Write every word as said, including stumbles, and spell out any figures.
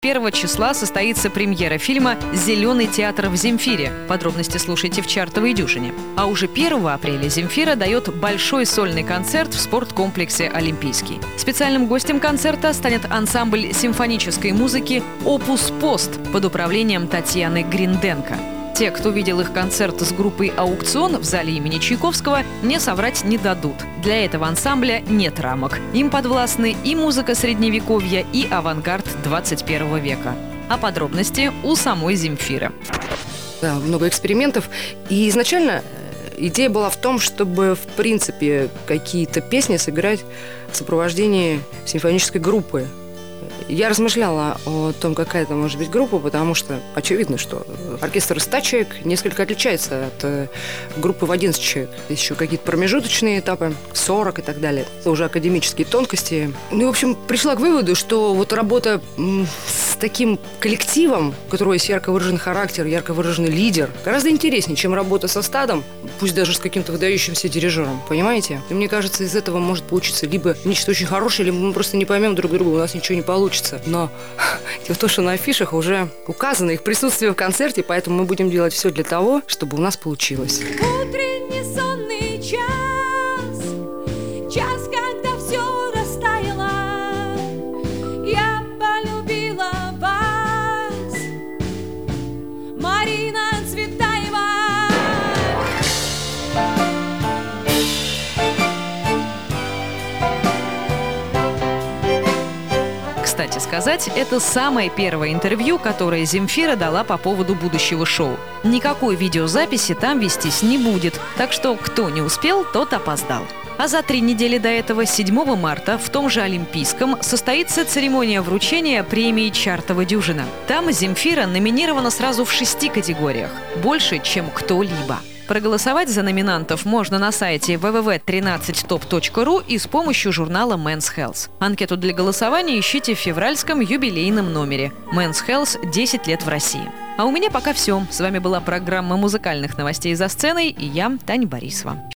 первого числа состоится премьера фильма «Зеленый театр» в Земфире. Подробности слушайте в «Чартовой дюжине». А уже первого апреля Земфира дает большой сольный концерт в спорткомплексе «Олимпийский». Специальным гостем концерта станет ансамбль симфонической музыки «Опус Пост» под управлением Татьяны Гринденко. Те, кто видел их концерт с группой «Аукцион» в зале имени Чайковского, мне соврать не дадут. Для этого ансамбля нет рамок. Им подвластны и музыка Средневековья, и авангард двадцать первого века. А подробности у самой Земфиры. Да, много экспериментов. И изначально идея была в том, чтобы, в принципе, какие-то песни сыграть в сопровождении симфонической группы. Я размышляла о том, какая это может быть группа, потому что очевидно, что оркестр из ста человек несколько отличается от группы в одиннадцать человек. Есть еще какие-то промежуточные этапы, сорок и так далее. Это уже академические тонкости. Ну и, в общем, пришла к выводу, что вот работа с таким коллективом, у которого есть ярко выраженный характер, ярко выраженный лидер, гораздо интереснее, чем работа со стадом, пусть даже с каким-то выдающимся дирижером. Понимаете? И мне кажется, из этого может получиться либо нечто очень хорошее, либо мы просто не поймем друг друга, у нас ничего не получится. Но дело в том, что на афишах уже указано их присутствие в концерте, поэтому мы будем делать все для того, чтобы у нас получилось. Утренний сонный час, час, когда все растаяло, я полюбила вас, Марина Цветаева. Кстати сказать, это самое первое интервью, которое Земфира дала по поводу будущего шоу. Никакой видеозаписи там вестись не будет, так что кто не успел, тот опоздал. А за три недели до этого, седьмого марта, в том же Олимпийском, состоится церемония вручения премии «Чартова дюжина». Там Земфира номинирована сразу в шести категориях. Больше, чем кто-либо. Проголосовать за номинантов можно на сайте дабл ю дабл ю дабл ю точка тринадцать топ точка ру и с помощью журнала Men's Health. Анкету для голосования ищите в февральском юбилейном номере. Men's Health десять лет в России. А у меня пока все. С вами была программа музыкальных новостей «За сценой» и я, Таня Борисова.